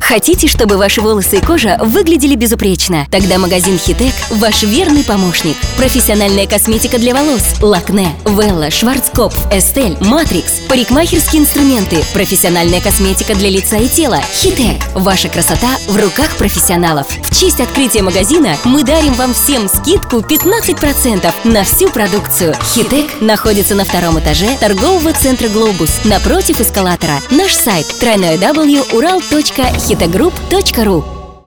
Хотите, чтобы ваши волосы и кожа выглядели безупречно? Тогда магазин Хитек – ваш верный помощник. Профессиональная косметика для волос, Лакне, Велла, Шварцкопф, Эстель, Матрикс, парикмахерские инструменты, профессиональная косметика для лица и тела. Хитек – ваша красота в руках профессионалов. В честь открытия магазина мы дарим вам всем скидку 15% на всю продукцию. Хитек находится на 2-м этаже торгового центра «Глобус» напротив эскалатора. Наш сайт www.ural.hitegroup.ru.